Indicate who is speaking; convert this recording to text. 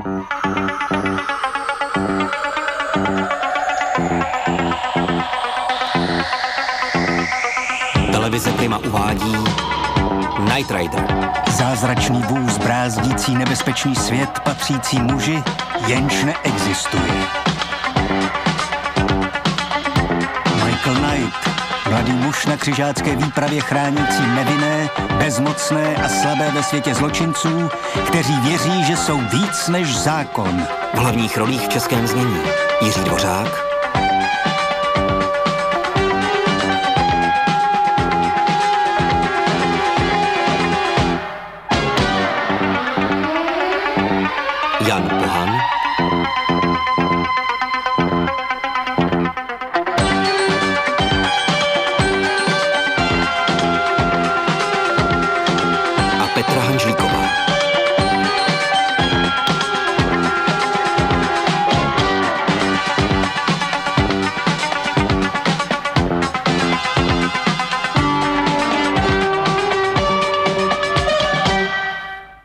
Speaker 1: Televize Prima uvádí Knight Rider.
Speaker 2: Zázračný vůz brázdící nebezpečný svět patřící muži, jenž neexistuje. Michael Knight, mladý muž na křižácké výpravě chránící nevinné, bezmocné a slabé ve světě zločinců, kteří věří, že jsou víc než zákon.
Speaker 1: V hlavních rolích v českém znění Jiří Dvořák, Jan Pohan,